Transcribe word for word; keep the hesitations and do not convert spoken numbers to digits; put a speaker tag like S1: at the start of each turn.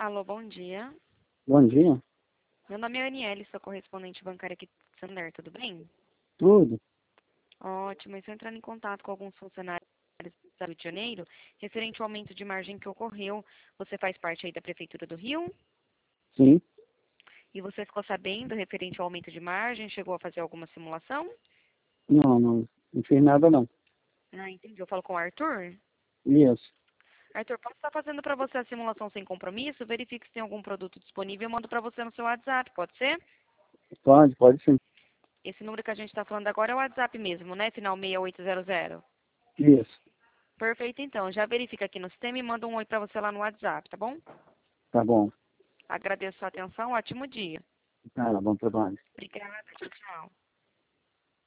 S1: Alô, bom dia.
S2: Bom dia.
S1: Meu nome é Aniele, sou correspondente bancária aqui de Santander, tudo bem?
S2: Tudo?
S1: Ótimo, estou entrando em contato com alguns funcionários do Rio de Janeiro, referente ao aumento de margem que ocorreu. Você faz parte aí da Prefeitura do Rio?
S2: Sim.
S1: E você ficou sabendo referente ao aumento de margem? Chegou a fazer alguma simulação?
S2: Não, não, não fiz nada não.
S1: Ah, entendi. Eu falo com o Arthur?
S2: Isso.
S1: Arthur, posso estar fazendo para você a simulação sem compromisso? Verifique se tem algum produto disponível e eu mando para você no seu WhatsApp, pode ser?
S2: Pode, pode sim.
S1: Esse número que a gente está falando agora é o WhatsApp mesmo, né? Final seis oito zero zero.
S2: Isso.
S1: Perfeito, então. Já verifica aqui no sistema e manda um oi para você lá no WhatsApp, tá bom?
S2: Tá bom.
S1: Agradeço a sua atenção. Ótimo dia.
S2: Tá, bom trabalho.
S1: Obrigada. Tchau, tchau.